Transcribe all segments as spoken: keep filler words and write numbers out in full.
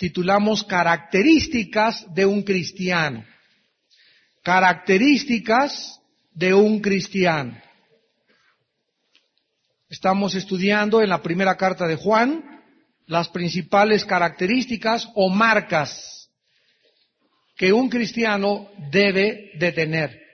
titulamos Características de un cristiano. Características de un cristiano. Estamos estudiando en la primera carta de Juan las principales características o marcas que un cristiano debe de tener.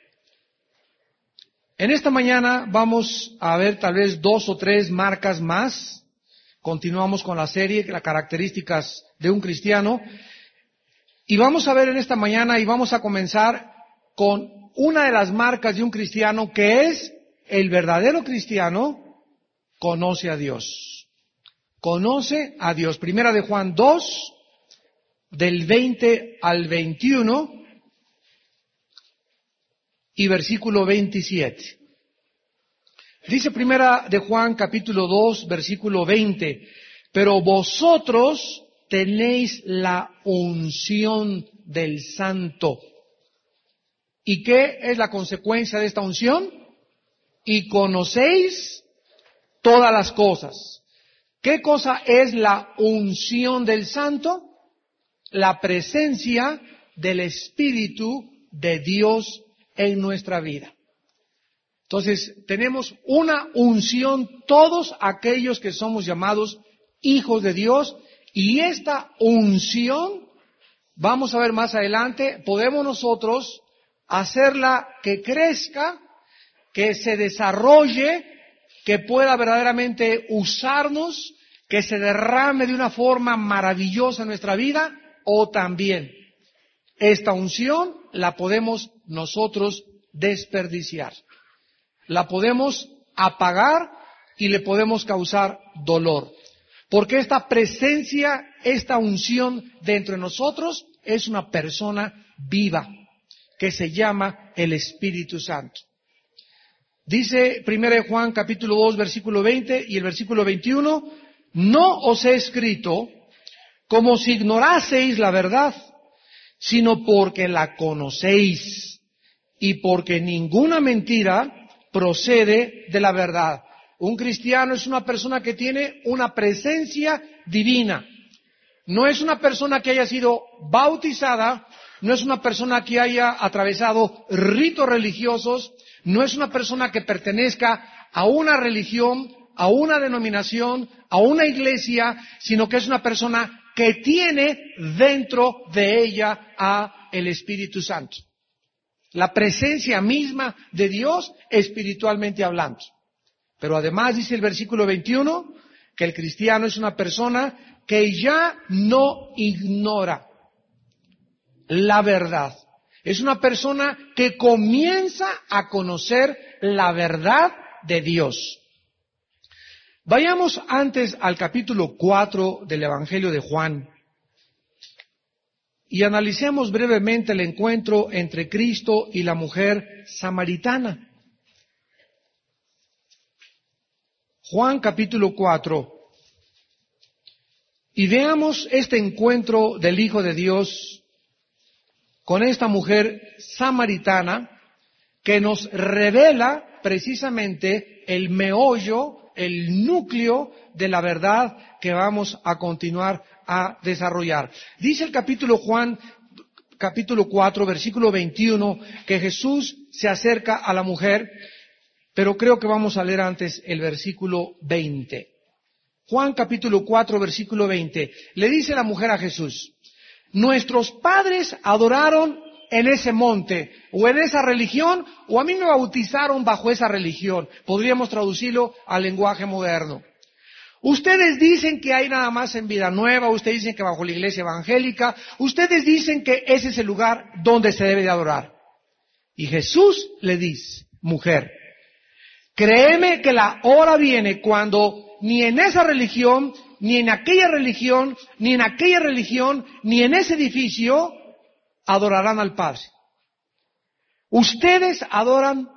En esta mañana vamos a ver tal vez dos o tres marcas más. Continuamos con la serie, las características de un cristiano. Y vamos a ver en esta mañana y vamos a comenzar con una de las marcas de un cristiano, que es el verdadero cristiano conoce a Dios. Conoce a Dios. Primera de Juan dos, del veinte al veintiuno. Y versículo veintisiete. Dice Primera de Juan capítulo dos, versículo veinte. Pero vosotros tenéis la unción del Santo. ¿Y qué es la consecuencia de esta unción? Y conocéis todas las cosas. ¿Qué cosa es la unción del Santo? La presencia del Espíritu de Dios en nuestra vida. Entonces, tenemos una unción todos aquellos que somos llamados hijos de Dios, y esta unción, vamos a ver más adelante, podemos nosotros hacerla que crezca, que se desarrolle, que pueda verdaderamente usarnos, que se derrame de una forma maravillosa en nuestra vida, o también esta unción la podemos nosotros desperdiciar. La podemos apagar y le podemos causar dolor. Porque esta presencia, esta unción dentro de nosotros es una persona viva que se llama el Espíritu Santo. Dice Primera de Juan capítulo dos versículo veinte y el versículo veintiuno, no os he escrito como si ignoraseis la verdad, sino porque la conocéis y porque ninguna mentira procede de la verdad. Un cristiano es una persona que tiene una presencia divina. No es una persona que haya sido bautizada, no es una persona que haya atravesado ritos religiosos, no es una persona que pertenezca a una religión, a una denominación, a una iglesia, sino que es una persona que tiene dentro de ella a el Espíritu Santo. La presencia misma de Dios espiritualmente hablando. Pero además dice el versículo veintiuno que el cristiano es una persona que ya no ignora la verdad. Es una persona que comienza a conocer la verdad de Dios. Vayamos antes al capítulo cuatro del Evangelio de Juan y analicemos brevemente el encuentro entre Cristo y la mujer samaritana. Juan capítulo cuatro. Y veamos este encuentro del Hijo de Dios con esta mujer samaritana que nos revela precisamente el meollo, el núcleo de la verdad que vamos a continuar a desarrollar. Dice el capítulo Juan, capítulo cuatro, versículo veintiuno, que Jesús se acerca a la mujer, pero creo que vamos a leer antes el versículo veinte. Juan capítulo cuatro, versículo veinte. Le dice la mujer a Jesús, nuestros padres adoraron en ese monte, o en esa religión, o a mí me bautizaron bajo esa religión. Podríamos traducirlo al lenguaje moderno. Ustedes dicen que hay nada más en Vida Nueva, ustedes dicen que bajo la iglesia evangélica, ustedes dicen que ese es el lugar donde se debe de adorar. Y Jesús le dice, mujer, créeme que la hora viene cuando ni en esa religión, ni en aquella religión, ni en aquella religión, ni en ese edificio adorarán al Padre. Ustedes adoran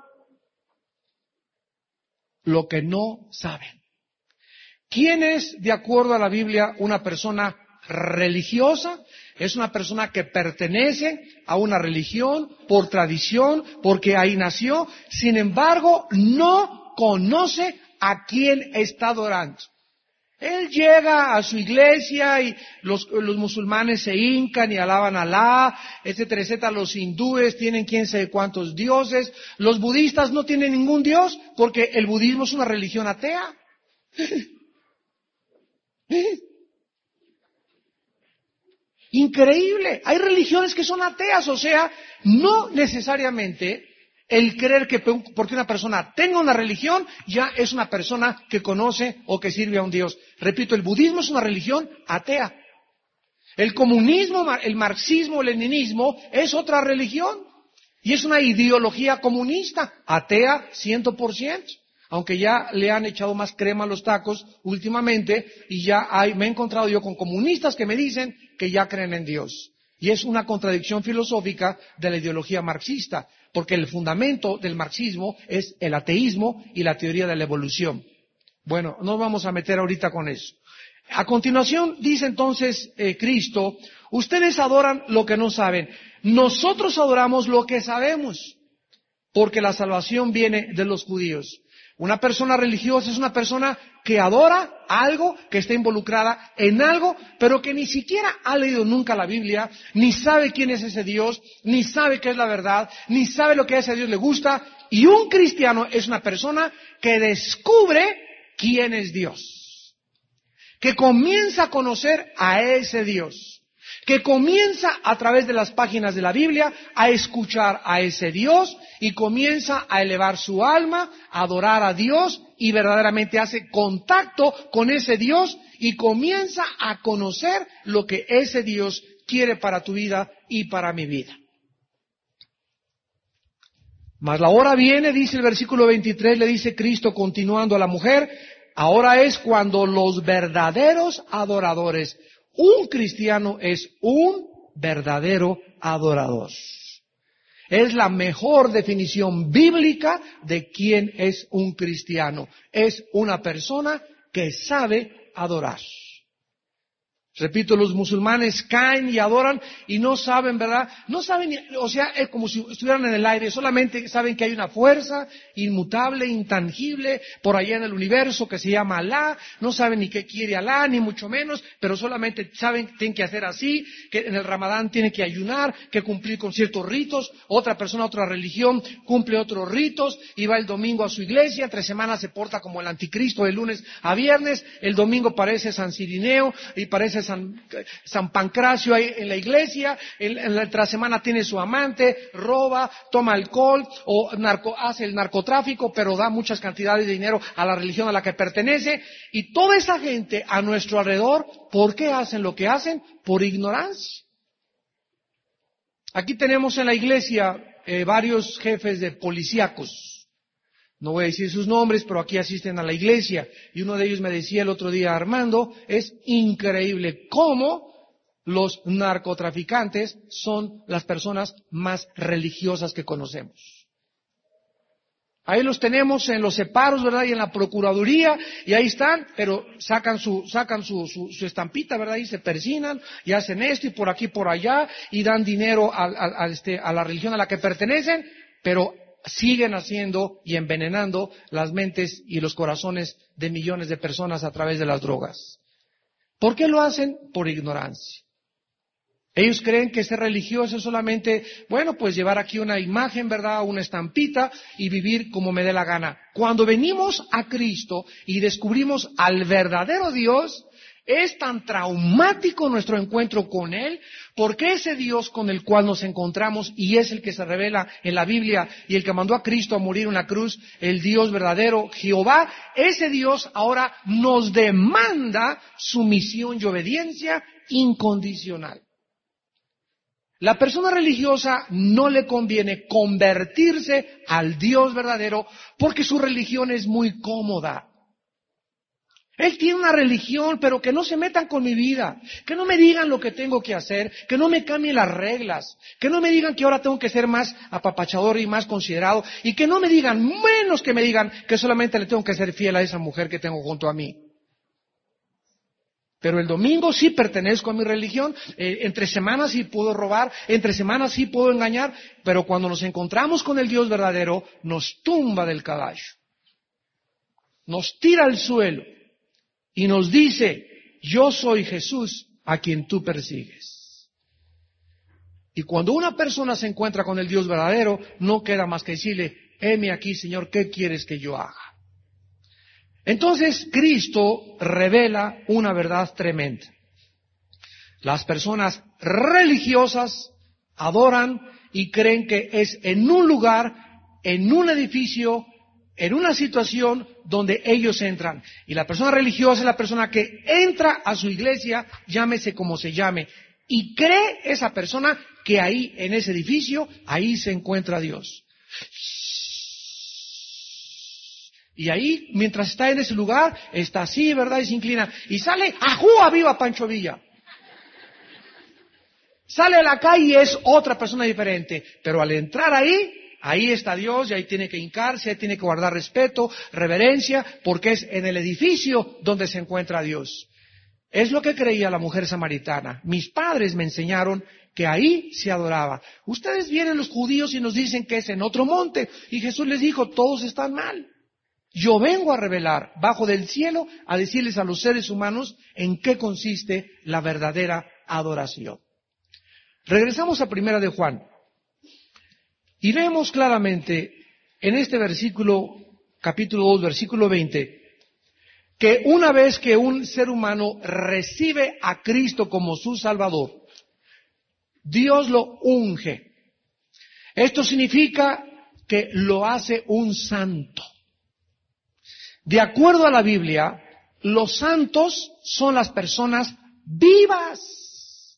lo que no saben. ¿Quién es, de acuerdo a la Biblia, una persona religiosa? Es una persona que pertenece a una religión por tradición, porque ahí nació, sin embargo, no conoce a quién está adorando. Él llega a su iglesia y los, los musulmanes se hincan y alaban a Alá, etcétera, etcétera. Los hindúes tienen quién sabe cuántos dioses. Los budistas no tienen ningún dios porque el budismo es una religión atea. Increíble. Hay religiones que son ateas, o sea, no necesariamente el creer que porque una persona tenga una religión ya es una persona que conoce o que sirve a un Dios. Repito, el budismo es una religión atea. El comunismo, el marxismo, el leninismo es otra religión y es una ideología comunista, atea ciento por ciento. Aunque ya le han echado más crema a los tacos últimamente y ya hay, me he encontrado yo con comunistas que me dicen que ya creen en Dios. Y es una contradicción filosófica de la ideología marxista, porque el fundamento del marxismo es el ateísmo y la teoría de la evolución. Bueno, no vamos a meter ahorita con eso. A continuación dice entonces eh, Cristo, ustedes adoran lo que no saben. Nosotros adoramos lo que sabemos, porque la salvación viene de los judíos. Una persona religiosa es una persona que adora algo, que está involucrada en algo, pero que ni siquiera ha leído nunca la Biblia, ni sabe quién es ese Dios, ni sabe qué es la verdad, ni sabe lo que a ese Dios le gusta. Y un cristiano es una persona que descubre quién es Dios, que comienza a conocer a ese Dios, que comienza a través de las páginas de la Biblia a escuchar a ese Dios y comienza a elevar su alma, a adorar a Dios y verdaderamente hace contacto con ese Dios y comienza a conocer lo que ese Dios quiere para tu vida y para mi vida. Mas la hora viene, dice el versículo veintitrés, le dice Cristo continuando a la mujer, ahora es cuando los verdaderos adoradores. Un cristiano es un verdadero adorador. Es la mejor definición bíblica de quién es un cristiano. Es una persona que sabe adorar. Repito, los musulmanes caen y adoran y no saben, ¿verdad? No saben, o sea, es como si estuvieran en el aire, solamente saben que hay una fuerza inmutable, intangible, por allá en el universo que se llama Alá, no saben ni qué quiere Alá, ni mucho menos, pero solamente saben que tienen que hacer así, que en el Ramadán tienen que ayunar, que cumplir con ciertos ritos, otra persona, otra religión, cumple otros ritos y va el domingo a su iglesia, entre semanas se porta como el anticristo de lunes a viernes, el domingo parece San Cirineo y parece San, San Pancracio ahí en la iglesia, en, en la otra semana tiene su amante, roba, toma alcohol o narco, hace el narcotráfico, pero da muchas cantidades de dinero a la religión a la que pertenece. Y toda esa gente a nuestro alrededor, ¿por qué hacen lo que hacen? Por ignorancia. Aquí tenemos en la iglesia eh, varios jefes de policíacos. No voy a decir sus nombres, pero aquí asisten a la iglesia. Y uno de ellos me decía el otro día, Armando, es increíble cómo los narcotraficantes son las personas más religiosas que conocemos. Ahí los tenemos en los separos, ¿verdad? Y en la procuraduría, y ahí están, pero sacan su, sacan su, su, su estampita, ¿verdad? Y se persinan, y hacen esto, y por aquí, por allá, y dan dinero a, a, a, este, a la religión a la que pertenecen, pero siguen haciendo y envenenando las mentes y los corazones de millones de personas a través de las drogas. ¿Por qué lo hacen? Por ignorancia. Ellos creen que ser religioso es solamente, bueno, pues llevar aquí una imagen, ¿verdad? Una estampita y vivir como me dé la gana. Cuando venimos a Cristo y descubrimos al verdadero Dios, es tan traumático nuestro encuentro con Él, porque ese Dios con el cual nos encontramos y es el que se revela en la Biblia y el que mandó a Cristo a morir en la cruz, el Dios verdadero, Jehová, ese Dios ahora nos demanda sumisión y obediencia incondicional. La persona religiosa no le conviene convertirse al Dios verdadero porque su religión es muy cómoda. Él tiene una religión, pero que no se metan con mi vida, que no me digan lo que tengo que hacer, que no me cambien las reglas, que no me digan que ahora tengo que ser más apapachador y más considerado, y que no me digan, menos que me digan que solamente le tengo que ser fiel a esa mujer que tengo junto a mí. Pero el domingo sí pertenezco a mi religión, eh, entre semanas sí puedo robar, entre semanas sí puedo engañar, pero cuando nos encontramos con el Dios verdadero, nos tumba del caballo, nos tira al suelo. y nos dice, yo soy Jesús a quien tú persigues. Y cuando una persona se encuentra con el Dios verdadero, no queda más que decirle, heme aquí, Señor, ¿qué quieres que yo haga? Entonces, Cristo revela una verdad tremenda. Las personas religiosas adoran y creen que es en un lugar, en un edificio, en una situación donde ellos entran. Y la persona religiosa es la persona que entra a su iglesia, llámese como se llame, y cree esa persona que ahí, en ese edificio, ahí se encuentra Dios. Y ahí, mientras está en ese lugar, está así, ¿verdad? Y se inclina. Y sale, ¡ajúa, viva Pancho Villa! Sale a la calle y es otra persona diferente. Pero al entrar ahí, ahí está Dios y ahí tiene que hincarse, ahí tiene que guardar respeto, reverencia, porque es en el edificio donde se encuentra Dios. Es lo que creía la mujer samaritana. Mis padres me enseñaron que ahí se adoraba. Ustedes vienen los judíos y nos dicen que es en otro monte. Y Jesús les dijo, todos están mal. Yo vengo a revelar bajo del cielo, a decirles a los seres humanos en qué consiste la verdadera adoración. Regresamos a Primera de Juan. Y vemos claramente en este versículo, capítulo dos, versículo veinte, que una vez que un ser humano recibe a Cristo como su Salvador, Dios lo unge. Esto significa que lo hace un santo. De acuerdo a la Biblia, los santos son las personas vivas,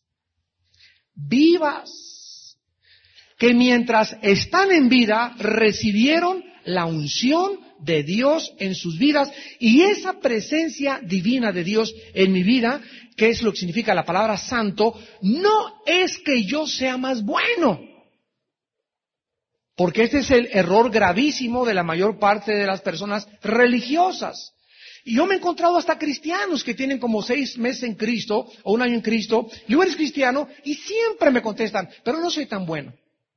vivas, que mientras están en vida recibieron la unción de Dios en sus vidas, y esa presencia divina de Dios en mi vida, que es lo que significa la palabra santo, no es que yo sea más bueno, porque este es el error gravísimo de la mayor parte de las personas religiosas. Y yo me he encontrado hasta cristianos que tienen como seis meses en Cristo, o un año en Cristo, y luego eres cristiano, y siempre me contestan, pero no soy tan bueno.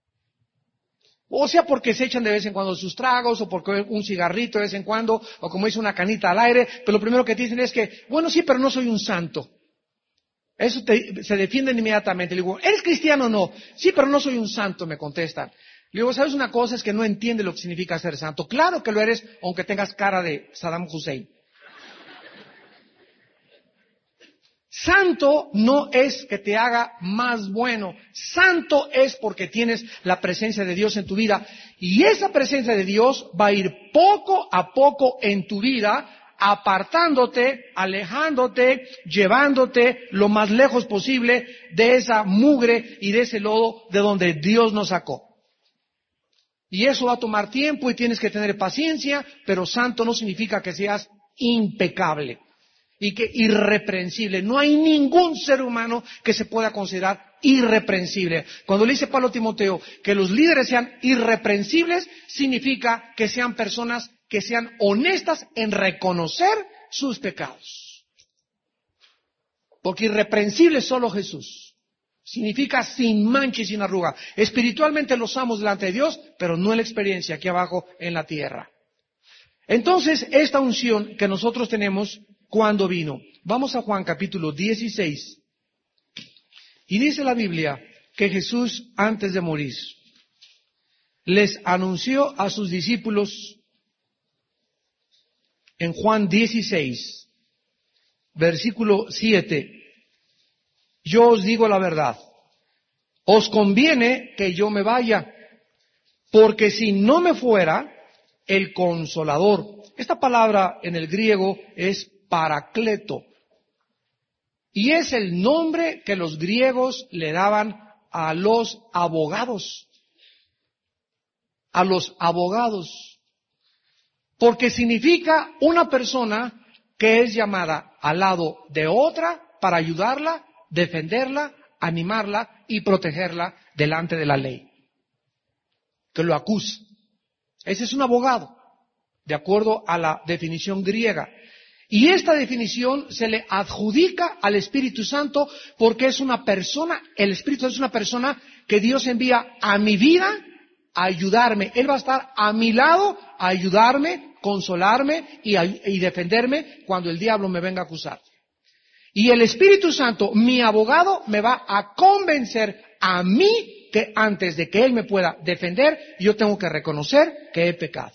O sea, porque se echan de vez en cuando sus tragos, o porque un cigarrito de vez en cuando, o como dice una canita al aire, pero lo primero que te dicen es que, bueno, sí, pero no soy un santo. Eso te, se defienden inmediatamente. Le digo, ¿eres cristiano o no? Sí, pero no soy un santo, me contestan. Le digo, ¿sabes una cosa? Es que no entiende lo que significa ser santo. Claro que lo eres, aunque tengas cara de Saddam Hussein. Santo no es que te haga más bueno. Santo es porque tienes la presencia de Dios en tu vida. Y esa presencia de Dios va a ir poco a poco en tu vida, apartándote, alejándote, llevándote lo más lejos posible de esa mugre y de ese lodo de donde Dios nos sacó. Y eso va a tomar tiempo y tienes que tener paciencia, pero santo no significa que seas impecable y que irreprensible. No hay ningún ser humano que se pueda considerar irreprensible. Cuando le dice Pablo a Timoteo que los líderes sean irreprensibles, significa que sean personas que sean honestas en reconocer sus pecados. Porque irreprensible es solo Jesús. Significa sin mancha y sin arruga. Espiritualmente los amos delante de Dios, pero no en la experiencia aquí abajo en la tierra. Entonces, esta unción que nosotros tenemos, ¿cuándo vino? Vamos a Juan capítulo dieciséis. Y dice la Biblia que Jesús, antes de morir, les anunció a sus discípulos en Juan dieciséis, versículo siete. Yo os digo la verdad, os conviene que yo me vaya, porque si no me fuera, el Consolador. Esta palabra en el griego es Paracleto, y es el nombre que los griegos le daban a los abogados, a los abogados, porque significa una persona que es llamada al lado de otra para ayudarla, defenderla, animarla y protegerla delante de la ley, que lo acusa. Ese es un abogado, de acuerdo a la definición griega. Y esta definición se le adjudica al Espíritu Santo porque es una persona, el Espíritu Santo es una persona que Dios envía a mi vida a ayudarme. Él va a estar a mi lado a ayudarme, consolarme y, y defenderme cuando el diablo me venga a acusar. Y el Espíritu Santo, mi abogado, me va a convencer a mí que antes de que Él me pueda defender, yo tengo que reconocer que he pecado.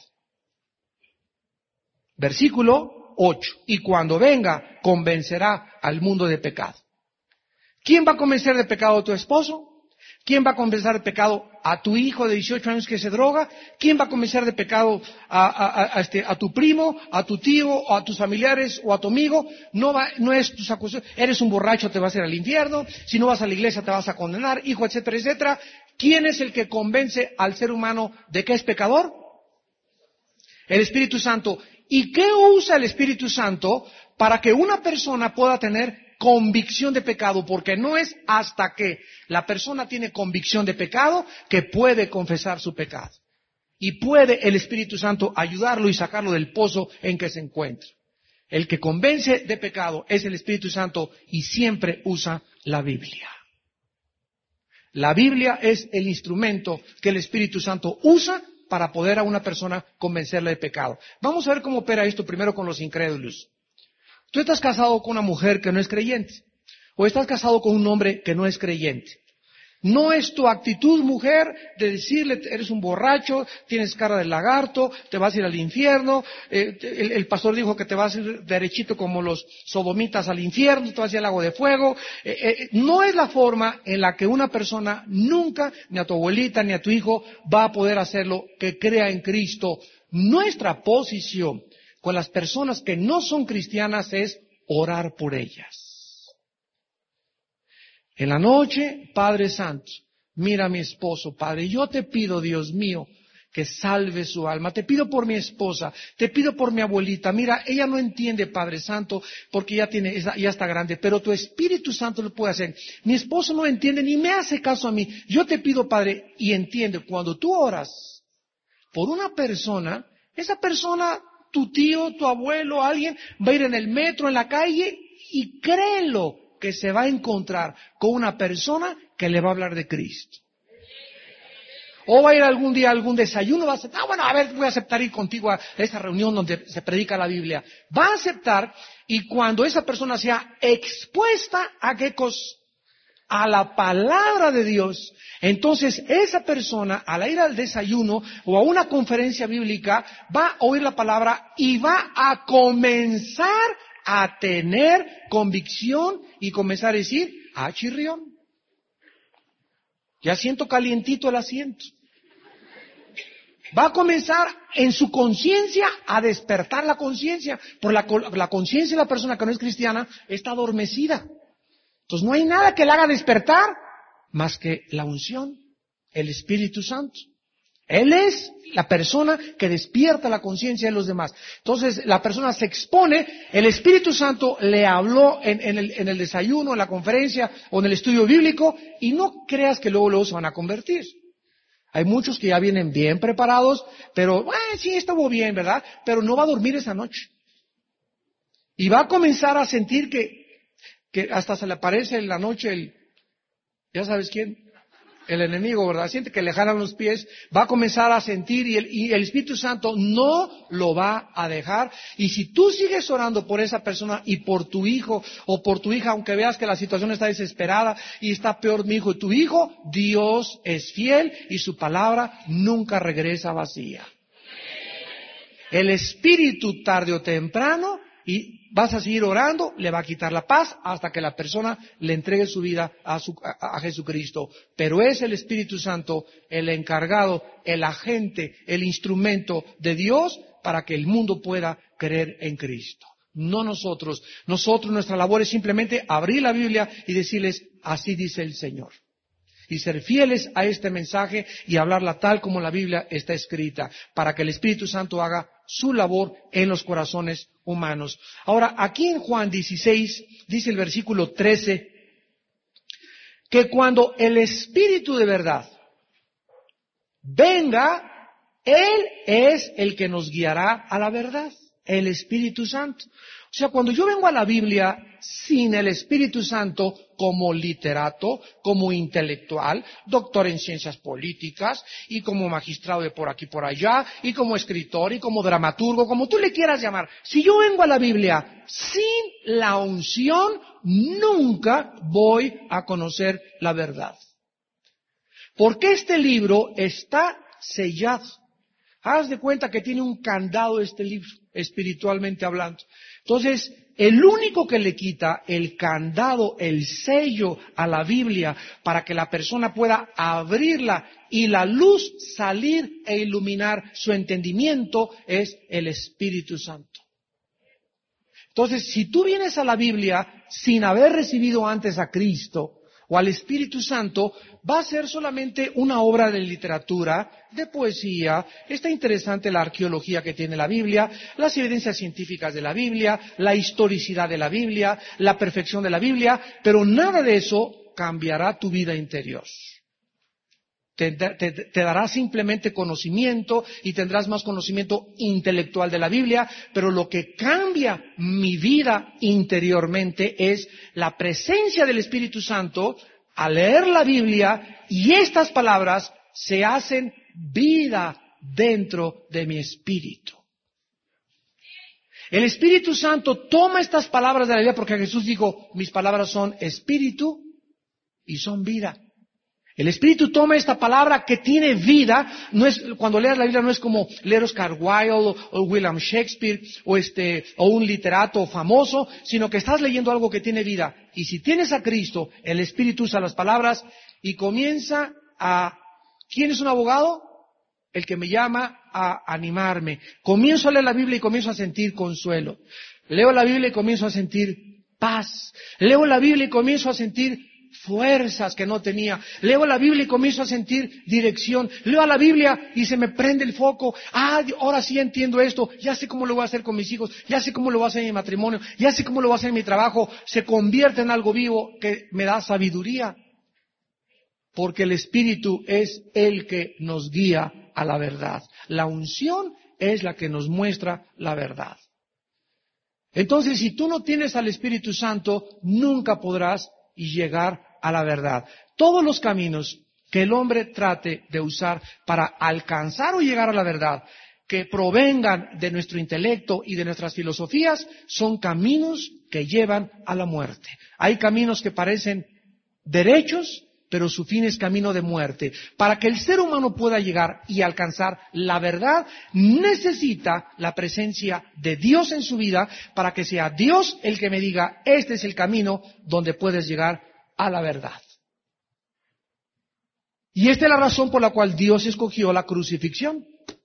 Versículo ocho. Y cuando venga, convencerá al mundo de pecado. ¿Quién va a convencer de pecado a tu esposo? ¿Quién va a convencer de pecado a tu hijo de dieciocho años que se droga? ¿Quién va a convencer de pecado a, a, a, este, a tu primo, a tu tío, o a tus familiares, o a tu amigo? No va, no es tus acusaciones. Eres un borracho, te vas a ir al infierno. Si no vas a la iglesia, te vas a condenar, hijo, etcétera, etcétera. ¿Quién es el que convence al ser humano de que es pecador? El Espíritu Santo. ¿Y qué usa el Espíritu Santo para que una persona pueda tener convicción de pecado? Porque no es hasta que la persona tiene convicción de pecado que puede confesar su pecado. Y puede el Espíritu Santo ayudarlo y sacarlo del pozo en que se encuentra. El que convence de pecado es el Espíritu Santo y siempre usa la Biblia. La Biblia es el instrumento que el Espíritu Santo usa para poder a una persona convencerla de pecado. Vamos a ver cómo opera esto primero con los incrédulos. Tú estás casado con una mujer que no es creyente, o estás casado con un hombre que no es creyente. No es tu actitud, mujer, de decirle, eres un borracho, tienes cara de lagarto, te vas a ir al infierno, eh, el, el pastor dijo que te vas a ir derechito como los sodomitas al infierno, te vas a ir al lago de fuego. Eh, eh, no es la forma en la que una persona nunca, ni a tu abuelita, ni a tu hijo, va a poder hacerlo, que crea en Cristo. Nuestra posición con las personas que no son cristianas es orar por ellas. En la noche, Padre Santo, mira a mi esposo, Padre, yo te pido, Dios mío, que salve su alma. Te pido por mi esposa, te pido por mi abuelita. Mira, ella no entiende, Padre Santo, porque ya tiene, ya está grande, pero tu Espíritu Santo lo puede hacer. Mi esposo no entiende ni me hace caso a mí. Yo te pido, Padre, y entiende, cuando tú oras por una persona, esa persona, tu tío, tu abuelo, alguien, va a ir en el metro, en la calle, y créelo, que se va a encontrar con una persona que le va a hablar de Cristo. O va a ir algún día a algún desayuno, va a aceptar, ah, bueno, a ver, voy a aceptar ir contigo a esa reunión donde se predica la Biblia. Va a aceptar, y cuando esa persona sea expuesta a qué cosa, a la palabra de Dios, entonces esa persona, al ir al desayuno o a una conferencia bíblica, va a oír la palabra y va a comenzar a tener convicción y comenzar a decir, ah, chirrión, ya siento calientito el asiento. Va a comenzar en su conciencia a despertar la conciencia, por la, la conciencia de la persona que no es cristiana está adormecida. Entonces no hay nada que la haga despertar más que la unción, el Espíritu Santo. Él es la persona que despierta la conciencia de los demás. Entonces la persona se expone, el Espíritu Santo le habló en, en, el, en el desayuno, en la conferencia o en el estudio bíblico, y no creas que luego luego se van a convertir. Hay muchos que ya vienen bien preparados, pero eh, sí estuvo bien, ¿verdad? Pero no va a dormir esa noche. Y va a comenzar a sentir que, que hasta se le aparece en la noche el, ¿ya sabes quién? El enemigo, ¿verdad? Siente que le jalan los pies, va a comenzar a sentir y el, y el Espíritu Santo no lo va a dejar. Y si tú sigues orando por esa persona y por tu hijo o por tu hija, aunque veas que la situación está desesperada y está peor mi hijo y tu hijo, Dios es fiel y su palabra nunca regresa vacía. El Espíritu tarde o temprano, y vas a seguir orando, le va a quitar la paz hasta que la persona le entregue su vida a, su, a, a Jesucristo. Pero es el Espíritu Santo el encargado, el agente, el instrumento de Dios para que el mundo pueda creer en Cristo. No nosotros. Nosotros, nuestra labor es simplemente abrir la Biblia y decirles, así dice el Señor. Y ser fieles a este mensaje y hablarla tal como la Biblia está escrita, para que el Espíritu Santo haga su labor en los corazones humanos. Ahora, aquí en Juan dieciséis, dice el versículo trece, que cuando el Espíritu de verdad venga, Él es el que nos guiará a la verdad. el Espíritu Santo. O sea, cuando yo vengo a la Biblia sin el Espíritu Santo como literato, como intelectual, doctor en ciencias políticas, y como magistrado de por aquí por allá, y como escritor, y como dramaturgo, como tú le quieras llamar, si yo vengo a la Biblia sin la unción, nunca voy a conocer la verdad. Porque este libro está sellado. Haz de cuenta que tiene un candado este libro, espiritualmente hablando. Entonces, el único que le quita el candado, el sello a la Biblia para que la persona pueda abrirla y la luz salir e iluminar su entendimiento es el Espíritu Santo. Entonces, si tú vienes a la Biblia sin haber recibido antes a Cristo o al Espíritu Santo, va a ser solamente una obra de literatura, de poesía. Está interesante la arqueología que tiene la Biblia, las evidencias científicas de la Biblia, la historicidad de la Biblia, la perfección de la Biblia, pero nada de eso cambiará tu vida interior. Te, te, te dará simplemente conocimiento y tendrás más conocimiento intelectual de la Biblia, pero lo que cambia mi vida interiormente es la presencia del Espíritu Santo al leer la Biblia, y estas palabras se hacen vida dentro de mi espíritu. El Espíritu Santo toma estas palabras de la Biblia porque Jesús dijo, mis palabras son espíritu y son vida. El Espíritu toma esta palabra que tiene vida. No es, cuando leas la Biblia no es como leer Oscar Wilde o, o William Shakespeare o este o un literato famoso, sino que estás leyendo algo que tiene vida. Y si tienes a Cristo, el Espíritu usa las palabras y comienza a... ¿Quién es un abogado? El que me llama a animarme. Comienzo a leer la Biblia y comienzo a sentir consuelo. Leo la Biblia y comienzo a sentir paz. Leo la Biblia y comienzo a sentir fuerzas que no tenía. Leo la Biblia y comienzo a sentir dirección. Leo la Biblia y se me prende el foco. Ah, ahora sí entiendo esto. Ya sé cómo lo voy a hacer con mis hijos. Ya sé cómo lo voy a hacer en mi matrimonio. Ya sé cómo lo voy a hacer en mi trabajo. Se convierte en algo vivo que me da sabiduría. Porque el Espíritu es el que nos guía a la verdad. La unción es la que nos muestra la verdad. Entonces, si tú no tienes al Espíritu Santo, nunca podrás llegar a la verdad. Todos los caminos que el hombre trate de usar para alcanzar o llegar a la verdad, que provengan de nuestro intelecto y de nuestras filosofías, son caminos que llevan a la muerte. Hay caminos que parecen derechos, pero su fin es camino de muerte. Para que el ser humano pueda llegar y alcanzar la verdad, necesita la presencia de Dios en su vida, para que sea Dios el que me diga, este es el camino donde puedes llegar a la verdad. Y esta es la razón por la cual Dios escogió la crucifixión.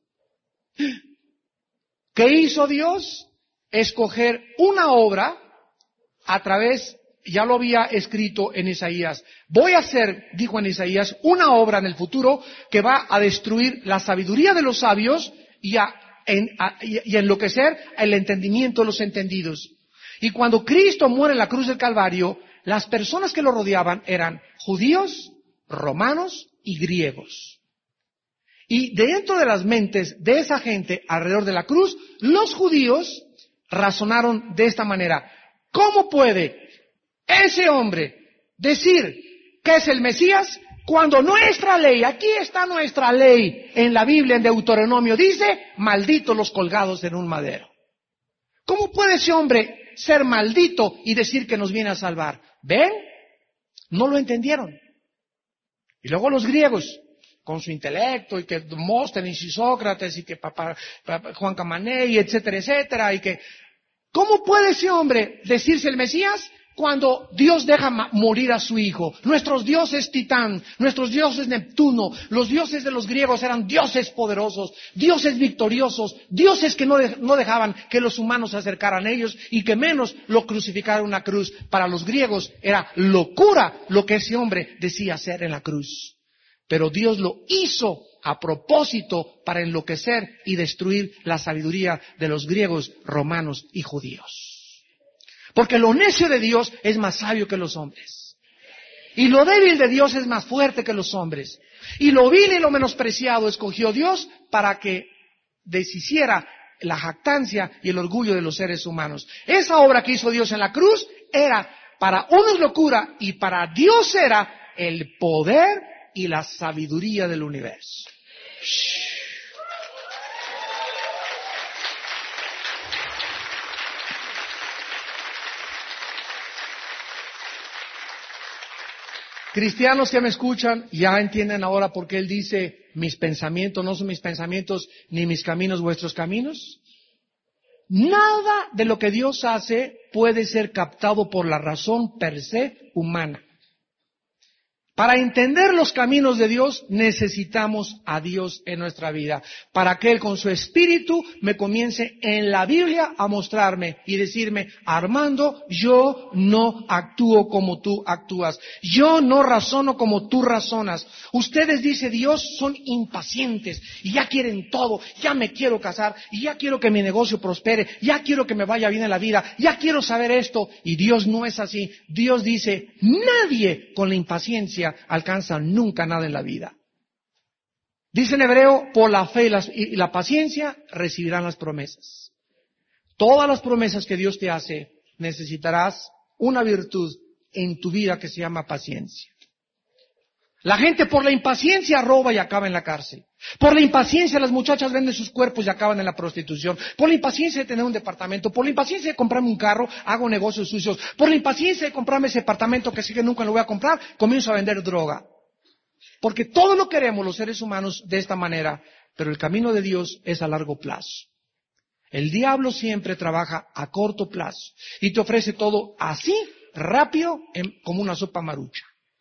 ¿Qué hizo Dios? Escoger una obra a través, ya lo había escrito en Isaías. Voy a hacer, dijo en Isaías, una obra en el futuro que va a destruir la sabiduría de los sabios y a, en, a, y a enloquecer el entendimiento de los entendidos. Y cuando Cristo muere en la cruz del Calvario, las personas que lo rodeaban eran judíos, romanos y griegos. Y dentro de las mentes de esa gente alrededor de la cruz, los judíos razonaron de esta manera. ¿Cómo puede ese hombre decir que es el Mesías cuando nuestra ley, aquí está nuestra ley en la Biblia, en Deuteronomio, dice, malditos los colgados en un madero? ¿Cómo puede ese hombre ser maldito y decir que nos viene a salvar? ¿Ven? No lo entendieron. Y luego los griegos, con su intelecto, y que Demóstenes y Sócrates, y que Papa, Papa, Juan Camaney, etcétera, etcétera, y que, ¿cómo puede ese hombre decirse el Mesías cuando Dios deja morir a su hijo? Nuestros dioses Titán, nuestros dioses Neptuno, los dioses de los griegos eran dioses poderosos, dioses victoriosos, dioses que no, de, no dejaban que los humanos se acercaran a ellos y que menos lo crucificaran en una cruz. Para los griegos era locura lo que ese hombre decía hacer en la cruz. Pero Dios lo hizo a propósito para enloquecer y destruir la sabiduría de los griegos, romanos y judíos. Porque lo necio de Dios es más sabio que los hombres. Y lo débil de Dios es más fuerte que los hombres. Y lo vil y lo menospreciado escogió Dios para que deshiciera la jactancia y el orgullo de los seres humanos. Esa obra que hizo Dios en la cruz era para unos locura y para Dios era el poder y la sabiduría del universo. Shh. Cristianos que me escuchan ya entienden ahora por qué Él dice, mis pensamientos no son mis pensamientos, ni mis caminos vuestros caminos. Nada de lo que Dios hace puede ser captado por la razón per se humana. Para entender los caminos de Dios necesitamos a Dios en nuestra vida, para que Él con su Espíritu me comience en la Biblia a mostrarme y decirme, Armando, yo no actúo como tú actúas, yo no razono como tú razonas. Ustedes, dice Dios, son impacientes y ya quieren todo, ya me quiero casar, y ya quiero que mi negocio prospere, ya quiero que me vaya bien en la vida, ya quiero saber esto. Y Dios no es así. Dios dice, nadie con la impaciencia alcanza nunca nada en la vida. Dice en hebreo, por la fe y la, y la paciencia recibirán las promesas. Todas las promesas que Dios te hace, necesitarás una virtud en tu vida que se llama paciencia. La gente por la impaciencia roba y acaba en la cárcel. Por la impaciencia las muchachas venden sus cuerpos y acaban en la prostitución. Por la impaciencia de tener un departamento. Por la impaciencia de comprarme un carro, hago negocios sucios. Por la impaciencia de comprarme ese departamento que sé que nunca lo voy a comprar, comienzo a vender droga. Porque todo lo queremos los seres humanos de esta manera, pero el camino de Dios es a largo plazo. El diablo siempre trabaja a corto plazo y te ofrece todo así, rápido, en, como una sopa marucha.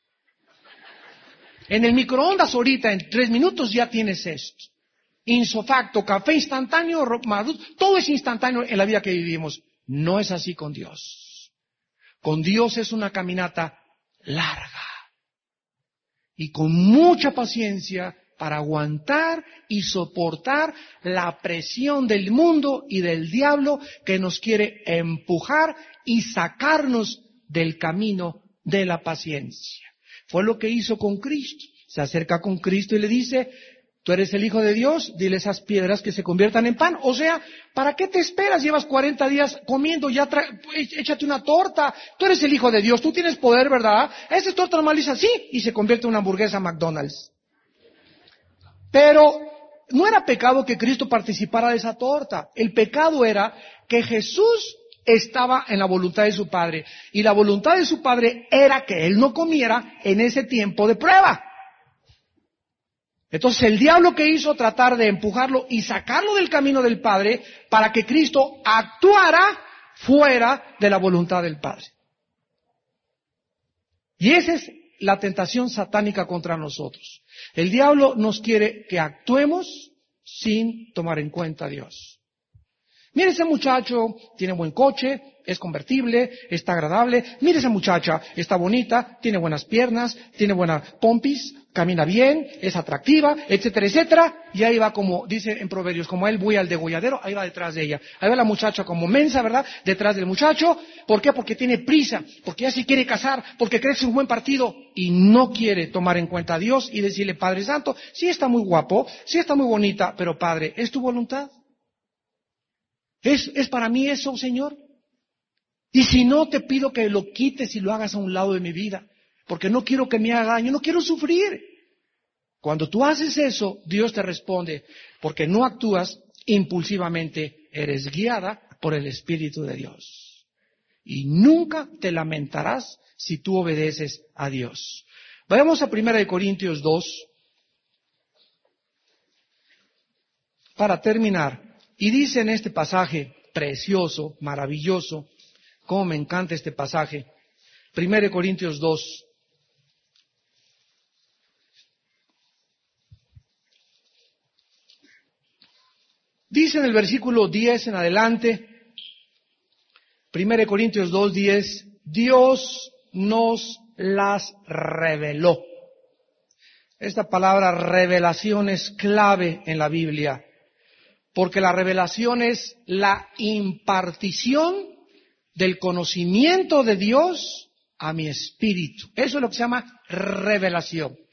En el microondas ahorita, en tres minutos ya tienes esto. Insofacto, café instantáneo, todo es instantáneo en la vida que vivimos. No es así con Dios. Con Dios es una caminata larga. Y con mucha paciencia para aguantar y soportar la presión del mundo y del diablo que nos quiere empujar y sacarnos del camino de la paciencia. Fue lo que hizo con Cristo. Se acerca con Cristo y le dice, tú eres el Hijo de Dios, dile esas piedras que se conviertan en pan. O sea, ¿para qué te esperas? Llevas cuarenta días comiendo, ya tra- échate una torta. Tú eres el Hijo de Dios, tú tienes poder, ¿verdad? Esa torta normal dice así y se convierte en una hamburguesa McDonald's. Pero no era pecado que Cristo participara de esa torta. El pecado era que Jesús estaba en la voluntad de su Padre. Y la voluntad de su Padre era que Él no comiera en ese tiempo de prueba. Entonces el diablo que hizo tratar de empujarlo y sacarlo del camino del Padre para que Cristo actuara fuera de la voluntad del Padre. Y esa es la tentación satánica contra nosotros. El diablo nos quiere que actuemos sin tomar en cuenta a Dios. Mire ese muchacho, tiene buen coche, es convertible, está agradable. Mire esa muchacha, está bonita, tiene buenas piernas, tiene buena pompis, camina bien, es atractiva, etcétera, etcétera. Y ahí va como, dice en Proverbios, como él buey al degolladero, ahí va detrás de ella. Ahí va la muchacha como mensa, ¿verdad? Detrás del muchacho. ¿Por qué? Porque tiene prisa, porque ya se quiere casar, porque cree que es un buen partido y no quiere tomar en cuenta a Dios y decirle, Padre Santo, sí está muy guapo, sí está muy bonita, pero Padre, ¿es tu voluntad? ¿Es, es para mí eso, Señor? Y si no, te pido que lo quites y lo hagas a un lado de mi vida, porque no quiero que me haga daño, no quiero sufrir. Cuando tú haces eso, Dios te responde, porque no actúas impulsivamente, eres guiada por el Espíritu de Dios. Y nunca te lamentarás si tú obedeces a Dios. Vayamos a primera de Corintios dos, para terminar. Y dice en este pasaje precioso, maravilloso, cómo me encanta este pasaje, primera de Corintios dos. Dice en el versículo diez en adelante, primera de Corintios dos, diez, Dios nos las reveló. Esta palabra revelación es clave en la Biblia. Porque la revelación es la impartición del conocimiento de Dios a mi espíritu. Eso es lo que se llama revelación.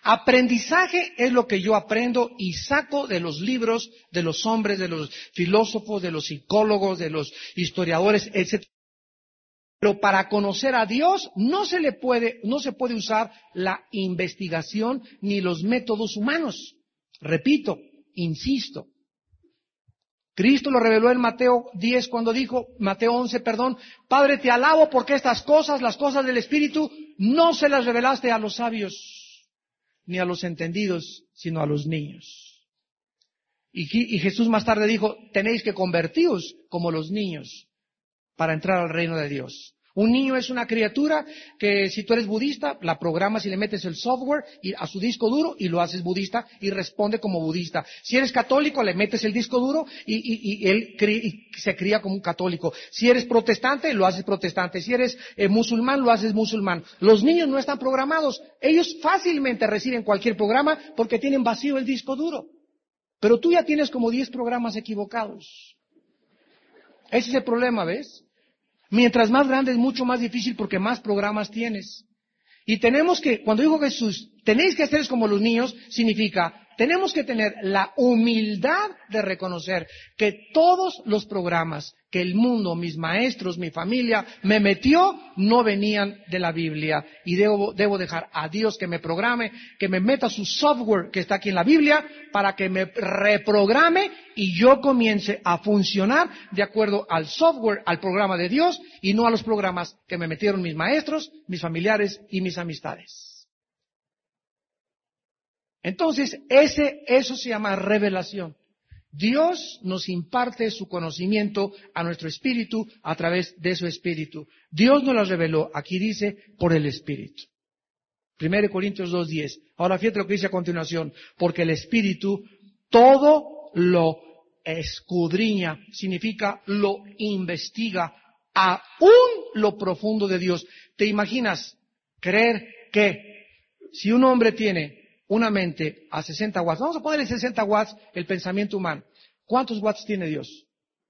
Aprendizaje es lo que yo aprendo y saco de los libros, de los hombres, de los filósofos, de los psicólogos, de los historiadores, etcétera. Pero para conocer a Dios no se le puede, no se puede usar la investigación ni los métodos humanos. Repito, insisto. Cristo lo reveló en Mateo diez cuando dijo, Mateo once, perdón, Padre, te alabo porque estas cosas, las cosas del Espíritu, no se las revelaste a los sabios, ni a los entendidos, sino a los niños. Y, y Jesús más tarde dijo, tenéis que convertiros como los niños para entrar al reino de Dios. Un niño es una criatura que si tú eres budista, la programas y le metes el software y a su disco duro y lo haces budista y responde como budista. Si eres católico, le metes el disco duro y, y, y él cría, y se cría como un católico. Si eres protestante, lo haces protestante. Si eres eh, musulmán, lo haces musulmán. Los niños no están programados. Ellos fácilmente reciben cualquier programa porque tienen vacío el disco duro. Pero tú ya tienes como diez programas equivocados. Ese es el problema, ¿ves? Mientras más grande es mucho más difícil porque más programas tienes. Y tenemos que, cuando dijo Jesús, tenéis que hacer como los niños, significa, tenemos que tener la humildad de reconocer que todos los programas que el mundo, mis maestros, mi familia, me metió, no venían de la Biblia. Y debo, debo dejar a Dios que me programe, que me meta su software que está aquí en la Biblia, para que me reprograme y yo comience a funcionar de acuerdo al software, al programa de Dios, y no a los programas que me metieron mis maestros, mis familiares y mis amistades. Entonces, ese, eso se llama revelación. Dios nos imparte su conocimiento a nuestro espíritu a través de su espíritu. Dios nos lo reveló, aquí dice, por el espíritu. Primero Corintios dos diez. Ahora fíjate lo que dice a continuación. Porque el espíritu todo lo escudriña, significa lo investiga, aún lo profundo de Dios. ¿Te imaginas creer que si un hombre tiene una mente a sesenta watts, vamos a ponerle sesenta watts el pensamiento humano, ¿cuántos watts tiene Dios?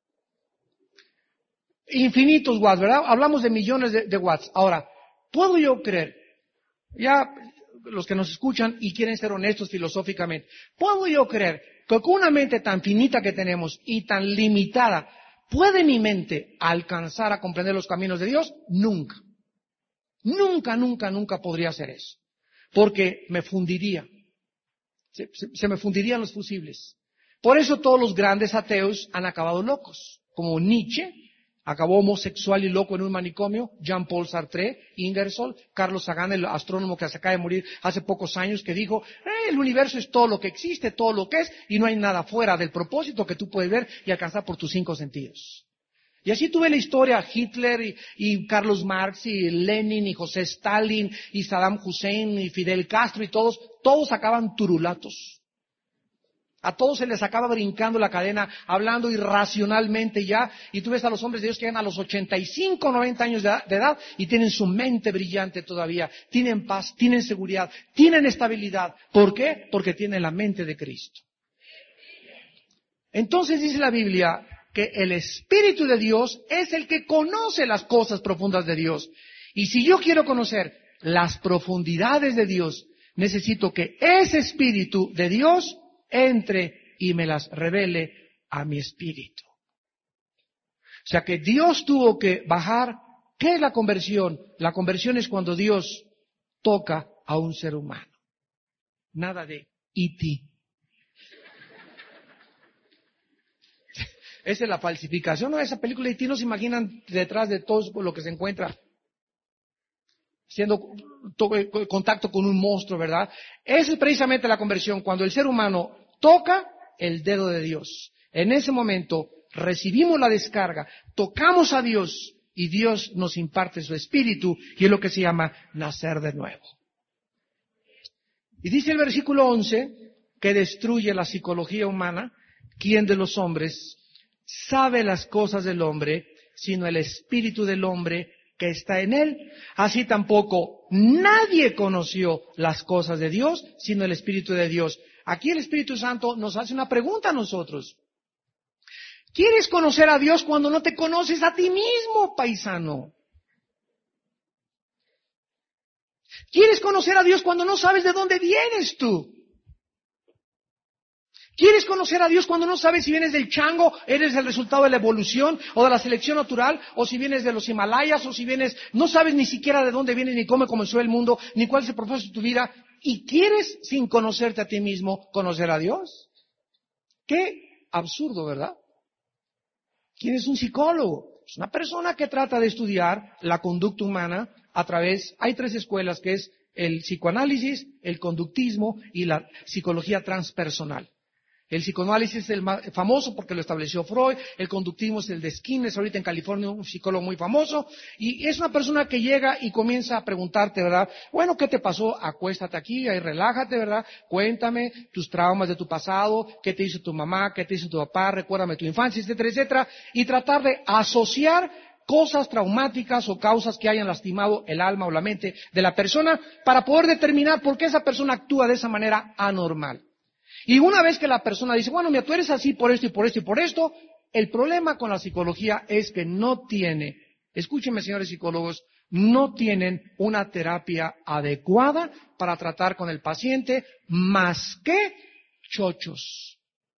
Infinitos watts, ¿verdad? Hablamos de millones de, de watts. Ahora, ¿puedo yo creer, ya los que nos escuchan y quieren ser honestos filosóficamente, ¿puedo yo creer que con una mente tan finita que tenemos y tan limitada, ¿puede mi mente alcanzar a comprender los caminos de Dios? Nunca. Nunca, nunca, nunca podría hacer eso. Porque me fundiría. Se, se, se me fundirían los fusibles. Por eso todos los grandes ateos han acabado locos. Como Nietzsche, acabó homosexual y loco en un manicomio. Jean-Paul Sartre, Ingersoll, Carlos Sagan, el astrónomo que se acaba de morir hace pocos años, que dijo, eh, el universo es todo lo que existe, todo lo que es, y no hay nada fuera del propósito que tú puedes ver y alcanzar por tus cinco sentidos. Y así tuve la historia, Hitler y, y Carlos Marx y Lenin y José Stalin y Saddam Hussein y Fidel Castro y todos, todos acaban turulatos. A todos se les acaba brincando la cadena, hablando irracionalmente ya, y tú ves a los hombres de Dios que llegan a los ochenta y cinco, noventa años de edad, de edad y tienen su mente brillante todavía, tienen paz, tienen seguridad, tienen estabilidad. ¿Por qué? Porque tienen la mente de Cristo. Entonces dice la Biblia que el Espíritu de Dios es el que conoce las cosas profundas de Dios. Y si yo quiero conocer las profundidades de Dios, necesito que ese Espíritu de Dios entre y me las revele a mi espíritu. O sea que Dios tuvo que bajar. ¿Qué es la conversión? La conversión es cuando Dios toca a un ser humano. Nada de E T Esa es la falsificación, ¿no? Esa película de E T no se imaginan detrás de todo lo que se encuentra haciendo contacto con un monstruo, ¿verdad? Esa es precisamente la conversión, cuando el ser humano toca el dedo de Dios. En ese momento recibimos la descarga, tocamos a Dios y Dios nos imparte su espíritu y es lo que se llama nacer de nuevo. Y dice el versículo once que destruye la psicología humana. ¿Quién de los hombres sabe las cosas del hombre, sino el espíritu del hombre que está en él? Así tampoco nadie conoció las cosas de Dios, sino el Espíritu de Dios. Aquí el Espíritu Santo nos hace una pregunta a nosotros. ¿Quieres conocer a Dios cuando no te conoces a ti mismo, paisano? Quieres conocer a Dios cuando no sabes de dónde vienes tú. ¿Quieres conocer a Dios cuando no sabes si vienes del chango, eres el resultado de la evolución o de la selección natural, o si vienes de los Himalayas, o si vienes, no sabes ni siquiera de dónde vienes, ni cómo comenzó el mundo, ni cuál es el propósito de tu vida, y quieres, sin conocerte a ti mismo, conocer a Dios? Qué absurdo, ¿verdad? ¿Quién es un psicólogo? Es una persona que trata de estudiar la conducta humana a través, hay tres escuelas, que es el psicoanálisis, el conductismo y la psicología transpersonal. El psicoanálisis es el más famoso porque lo estableció Freud, el conductismo es el de Skinner, es ahorita en California un psicólogo muy famoso, y es una persona que llega y comienza a preguntarte, ¿verdad? Bueno, ¿qué te pasó? Acuéstate aquí, ahí relájate, ¿verdad? Cuéntame tus traumas de tu pasado, qué te hizo tu mamá, qué te hizo tu papá, recuérdame tu infancia, etcétera, etcétera, y tratar de asociar cosas traumáticas o causas que hayan lastimado el alma o la mente de la persona para poder determinar por qué esa persona actúa de esa manera anormal. Y una vez que la persona dice, bueno, mira, tú eres así por esto y por esto y por esto, el problema con la psicología es que no tiene, escúchenme señores psicólogos, no tienen una terapia adecuada para tratar con el paciente más que chochos,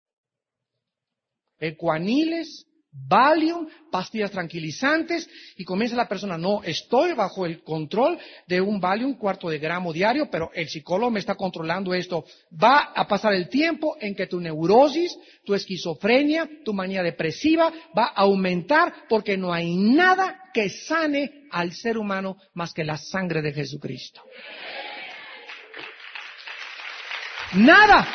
ecuaniles, Valium, pastillas tranquilizantes, y comienza la persona, no, estoy bajo el control de un Valium, cuarto de gramo diario, pero el psicólogo me está controlando esto. Va a pasar el tiempo en que tu neurosis, tu esquizofrenia, tu manía depresiva va a aumentar porque no hay nada que sane al ser humano más que la sangre de Jesucristo. Nada.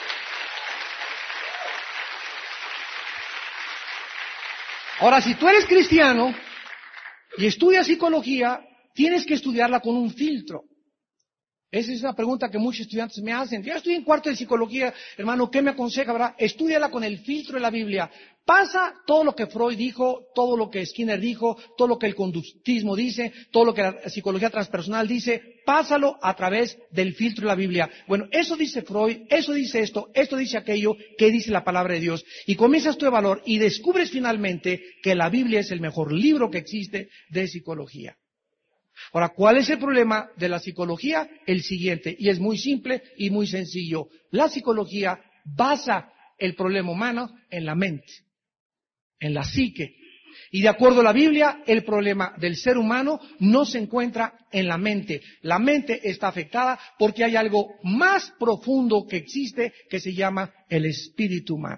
Ahora, si tú eres cristiano y estudias psicología, tienes que estudiarla con un filtro. Esa es una pregunta que muchos estudiantes me hacen. Yo estoy en cuarto de psicología, hermano, ¿qué me aconseja, verdad? Estúdiala con el filtro de la Biblia. Pasa todo lo que Freud dijo, todo lo que Skinner dijo, todo lo que el conductismo dice, todo lo que la psicología transpersonal dice, pásalo a través del filtro de la Biblia. Bueno, eso dice Freud, eso dice esto, esto dice aquello, ¿qué dice la palabra de Dios? Y comienzas tu valor y descubres finalmente que la Biblia es el mejor libro que existe de psicología. Ahora, ¿cuál es el problema de la psicología? El siguiente, y es muy simple y muy sencillo. La psicología basa el problema humano en la mente, en la psique. Y de acuerdo a la Biblia, el problema del ser humano no se encuentra en la mente. La mente está afectada porque hay algo más profundo que existe que se llama el espíritu humano.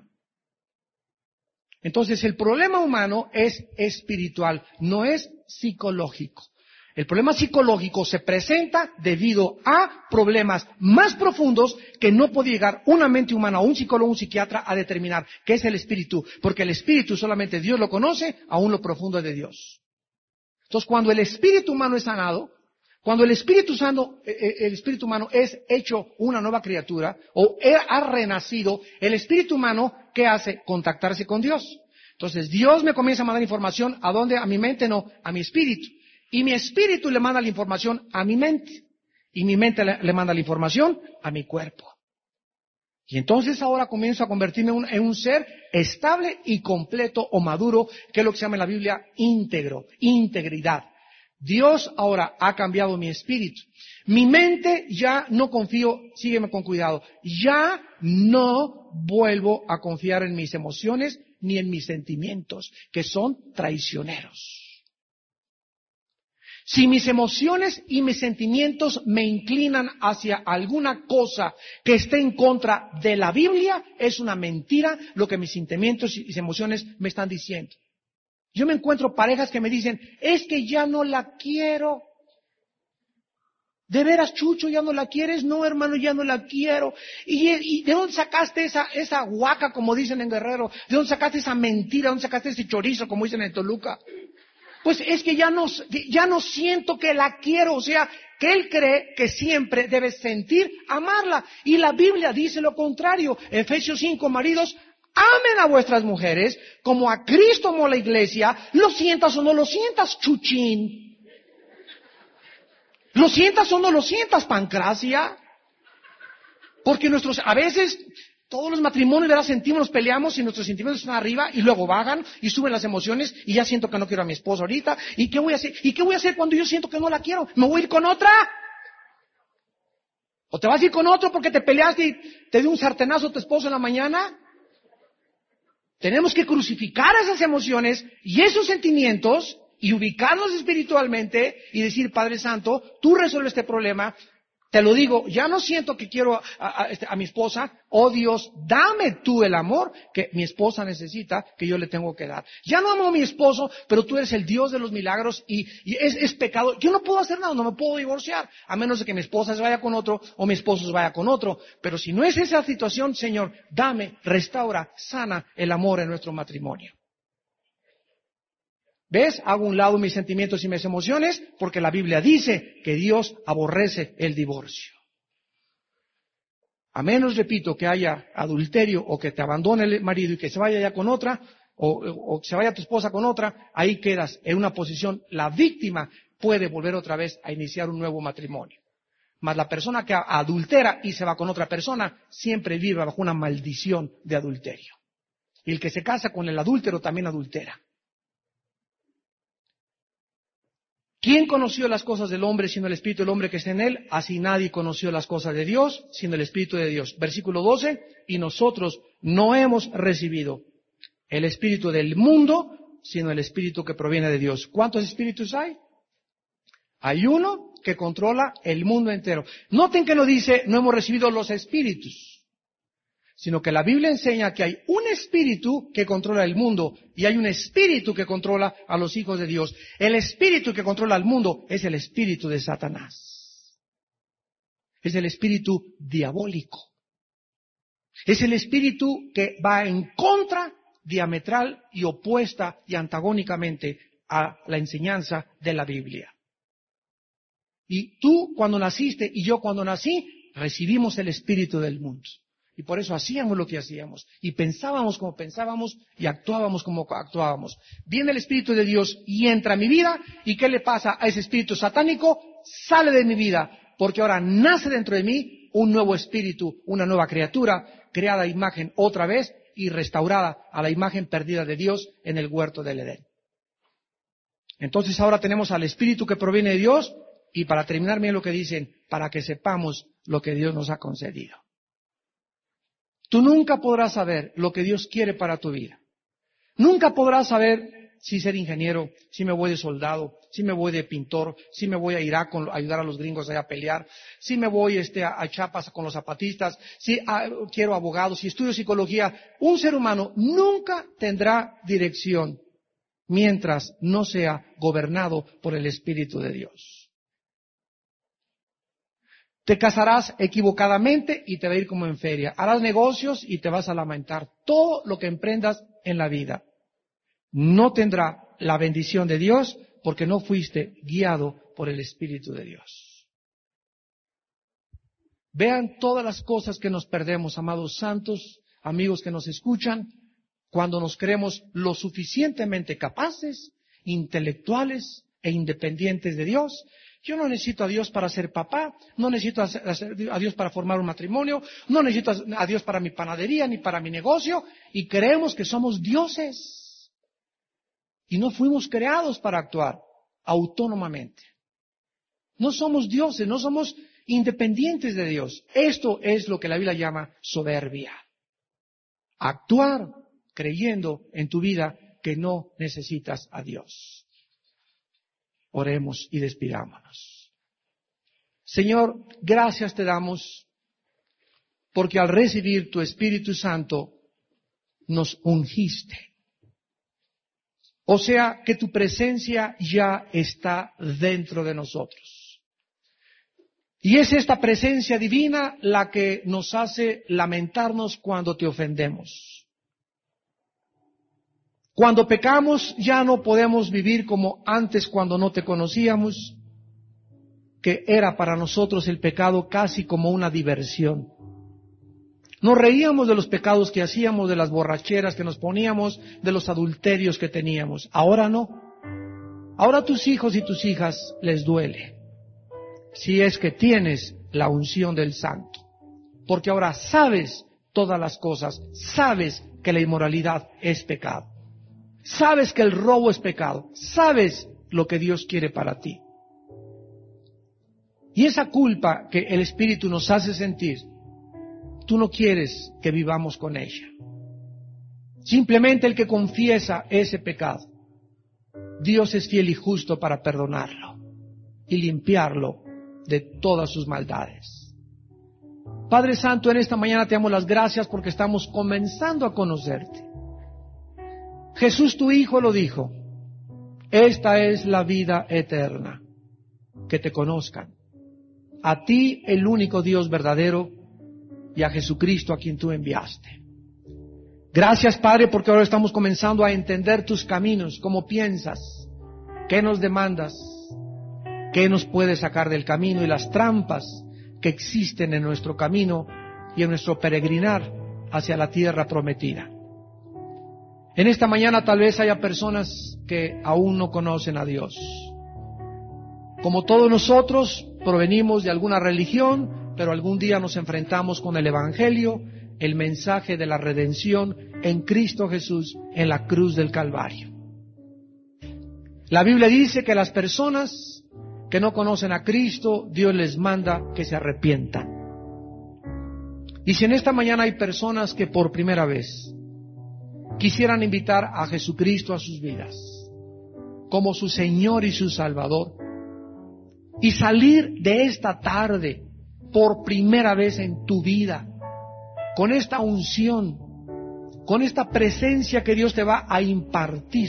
Entonces, el problema humano es espiritual, no es psicológico. El problema psicológico se presenta debido a problemas más profundos que no puede llegar una mente humana o un psicólogo o un psiquiatra a determinar, que es el espíritu, porque el espíritu solamente Dios lo conoce, aún lo profundo de Dios. Entonces, cuando el espíritu humano es sanado, cuando el espíritu santo, el espíritu humano es hecho una nueva criatura o ha renacido, el espíritu humano, ¿qué hace? Contactarse con Dios. Entonces, Dios me comienza a mandar información, ¿a dónde? A mi mente, no, a mi espíritu. Y mi espíritu le manda la información a mi mente. Y mi mente le, le manda la información a mi cuerpo. Y entonces ahora comienzo a convertirme en un, en un ser estable y completo o maduro, que es lo que se llama en la Biblia íntegro, integridad. Dios ahora ha cambiado mi espíritu. Mi mente ya no confío, sígueme con cuidado, ya no vuelvo a confiar en mis emociones ni en mis sentimientos, que son traicioneros. Si mis emociones y mis sentimientos me inclinan hacia alguna cosa que esté en contra de la Biblia, es una mentira lo que mis sentimientos y mis emociones me están diciendo. Yo me encuentro parejas que me dicen, es que ya no la quiero. ¿De veras, Chucho, ya no la quieres? No, hermano, ya no la quiero. ¿Y, y de dónde sacaste esa, esa guaca, como dicen en Guerrero? ¿De dónde sacaste esa mentira? ¿De dónde sacaste ese chorizo, como dicen en Toluca? Pues es que ya no, ya no siento que la quiero, o sea, que él cree que siempre debe sentir amarla. Y la Biblia dice lo contrario. Efesios cinco, maridos, amen a vuestras mujeres como a Cristo amó a la iglesia. ¿Lo sientas o no lo sientas, Chuchín? ¿Lo sientas o no lo sientas, Pancracia? Porque nuestros, a veces, todos los matrimonios, ¿verdad? Sentimos, nos peleamos y nuestros sentimientos están arriba y luego bajan y suben las emociones y ya siento que no quiero a mi esposa ahorita. ¿Y qué voy a hacer? ¿Y qué voy a hacer cuando yo siento que no la quiero? ¿Me voy a ir con otra? ¿O te vas a ir con otro porque te peleaste y te dio un sartenazo tu esposo en la mañana? Tenemos que crucificar esas emociones y esos sentimientos y ubicarnos espiritualmente y decir, Padre Santo, tú resuelves este problema. Te lo digo, ya no siento que quiero a, a, a, a mi esposa. Oh Dios, dame tú el amor que mi esposa necesita, que yo le tengo que dar. Ya no amo a mi esposo, pero tú eres el Dios de los milagros y, y es, es pecado. Yo no puedo hacer nada, no me puedo divorciar, a menos de que mi esposa se vaya con otro o mi esposo se vaya con otro. Pero si no es esa situación, Señor, dame, restaura, sana el amor en nuestro matrimonio. ¿Ves? Hago a un lado mis sentimientos y mis emociones porque la Biblia dice que Dios aborrece el divorcio. A menos, repito, que haya adulterio o que te abandone el marido y que se vaya ya con otra o, o se vaya tu esposa con otra, ahí quedas en una posición. La víctima puede volver otra vez a iniciar un nuevo matrimonio. Mas la persona que adultera y se va con otra persona siempre vive bajo una maldición de adulterio. Y el que se casa con el adúltero también adultera. ¿Quién conoció las cosas del hombre sino el Espíritu del hombre que está en él? Así nadie conoció las cosas de Dios sino el Espíritu de Dios. Versículo doce, y nosotros no hemos recibido el Espíritu del mundo, sino el Espíritu que proviene de Dios. ¿Cuántos espíritus hay? Hay uno que controla el mundo entero. Noten que no dice, no hemos recibido los espíritus, sino que la Biblia enseña que hay un espíritu que controla el mundo y hay un espíritu que controla a los hijos de Dios. El espíritu que controla al mundo es el espíritu de Satanás. Es el espíritu diabólico. Es el espíritu que va en contra, diametral y opuesta y antagónicamente a la enseñanza de la Biblia. Y tú cuando naciste y yo cuando nací, recibimos el espíritu del mundo. Y por eso hacíamos lo que hacíamos, y pensábamos como pensábamos, y actuábamos como actuábamos. Viene el Espíritu de Dios y entra a mi vida, ¿y qué le pasa a ese espíritu satánico? Sale de mi vida, porque ahora nace dentro de mí un nuevo espíritu, una nueva criatura, creada a imagen otra vez y restaurada a la imagen perdida de Dios en el huerto del Edén. Entonces ahora tenemos al Espíritu que proviene de Dios, y para terminar bien lo que dicen, para que sepamos lo que Dios nos ha concedido. Tú nunca podrás saber lo que Dios quiere para tu vida. Nunca podrás saber si ser ingeniero, si me voy de soldado, si me voy de pintor, si me voy a Irak con, a ayudar a los gringos allá a pelear, si me voy este, a, a Chiapas con los zapatistas, si a, quiero abogados, si estudio psicología. Un ser humano nunca tendrá dirección mientras no sea gobernado por el Espíritu de Dios. Te casarás equivocadamente y te va a ir como en feria. Harás negocios y te vas a lamentar. Todo lo que emprendas en la vida no tendrá la bendición de Dios porque no fuiste guiado por el Espíritu de Dios. Vean todas las cosas que nos perdemos, amados santos, amigos que nos escuchan, cuando nos creemos lo suficientemente capaces, intelectuales e independientes de Dios. Yo no necesito a Dios para ser papá, no necesito a Dios para formar un matrimonio, no necesito a Dios para mi panadería ni para mi negocio, y creemos que somos dioses. Y no fuimos creados para actuar autónomamente. No somos dioses, no somos independientes de Dios. Esto es lo que la Biblia llama soberbia. Actuar creyendo en tu vida que no necesitas a Dios. Oremos y despidámonos. Señor, gracias te damos porque al recibir tu Espíritu Santo nos ungiste. O sea que tu presencia ya está dentro de nosotros. Y es esta presencia divina la que nos hace lamentarnos cuando te ofendemos. Cuando pecamos ya no podemos vivir como antes cuando no te conocíamos, que era para nosotros el pecado casi como una diversión. Nos reíamos de los pecados que hacíamos, de las borracheras que nos poníamos, de los adulterios que teníamos. Ahora no. Ahora a tus hijos y tus hijas les duele, si es que tienes la unción del Santo. Porque ahora sabes todas las cosas, sabes que la inmoralidad es pecado. Sabes que el robo es pecado. Sabes lo que Dios quiere para ti. Y esa culpa que el Espíritu nos hace sentir, tú no quieres que vivamos con ella. Simplemente el que confiesa ese pecado, Dios es fiel y justo para perdonarlo y limpiarlo de todas sus maldades. Padre Santo, en esta mañana te damos las gracias porque estamos comenzando a conocerte. Jesús tu Hijo lo dijo, esta es la vida eterna, que te conozcan, a ti el único Dios verdadero y a Jesucristo a quien tú enviaste. Gracias, Padre, porque ahora estamos comenzando a entender tus caminos, cómo piensas, qué nos demandas, qué nos puede sacar del camino y las trampas que existen en nuestro camino y en nuestro peregrinar hacia la tierra prometida. En esta mañana tal vez haya personas que aún no conocen a Dios. Como todos nosotros, provenimos de alguna religión, pero algún día nos enfrentamos con el Evangelio, el mensaje de la redención en Cristo Jesús en la cruz del Calvario. La Biblia dice que las personas que no conocen a Cristo, Dios les manda que se arrepientan. Y si en esta mañana hay personas que por primera vez quisieran invitar a Jesucristo a sus vidas como su Señor y su Salvador y salir de esta tarde por primera vez en tu vida con esta unción, con esta presencia que Dios te va a impartir,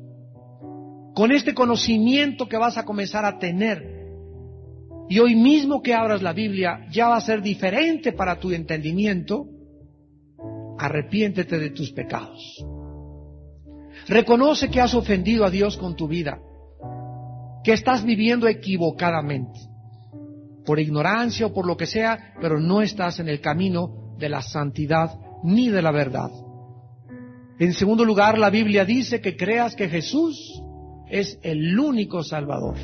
con este conocimiento que vas a comenzar a tener, y hoy mismo que abras la Biblia ya va a ser diferente para tu entendimiento, arrepiéntete de tus pecados. Reconoce que has ofendido a Dios con tu vida, que estás viviendo equivocadamente, por ignorancia o por lo que sea, pero no estás en el camino de la santidad ni de la verdad. En segundo lugar, la Biblia dice que creas que Jesús es el único Salvador,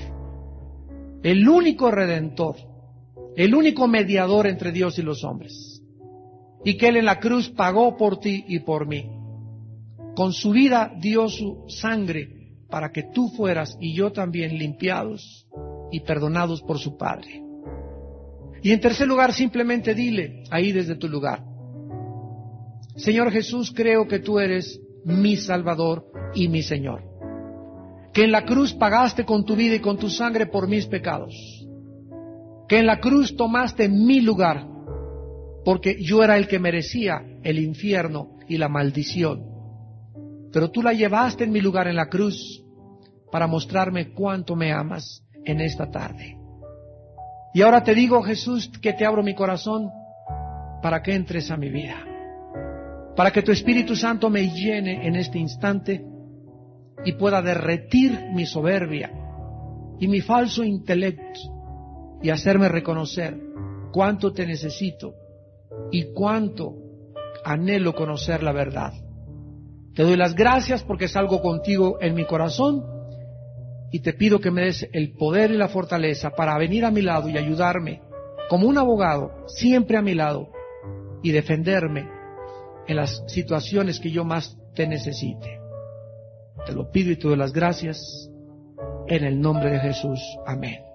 el único Redentor, el único mediador entre Dios y los hombres, y que Él en la cruz pagó por ti y por mí. Con su vida dio su sangre para que tú fueras y yo también limpiados y perdonados por su Padre. Y en tercer lugar, simplemente dile ahí desde tu lugar: Señor Jesús, creo que tú eres mi Salvador y mi Señor, que en la cruz pagaste con tu vida y con tu sangre por mis pecados, que en la cruz tomaste mi lugar, porque yo era el que merecía el infierno y la maldición, pero tú la llevaste en mi lugar en la cruz para mostrarme cuánto me amas en esta tarde. Y ahora te digo, Jesús, que te abro mi corazón para que entres a mi vida, para que tu Espíritu Santo me llene en este instante y pueda derretir mi soberbia y mi falso intelecto y hacerme reconocer cuánto te necesito y cuánto anhelo conocer la verdad. Te doy las gracias porque salgo contigo en mi corazón y te pido que me des el poder y la fortaleza para venir a mi lado y ayudarme como un abogado, siempre a mi lado, y defenderme en las situaciones que yo más te necesite. Te lo pido y te doy las gracias en el nombre de Jesús. Amén.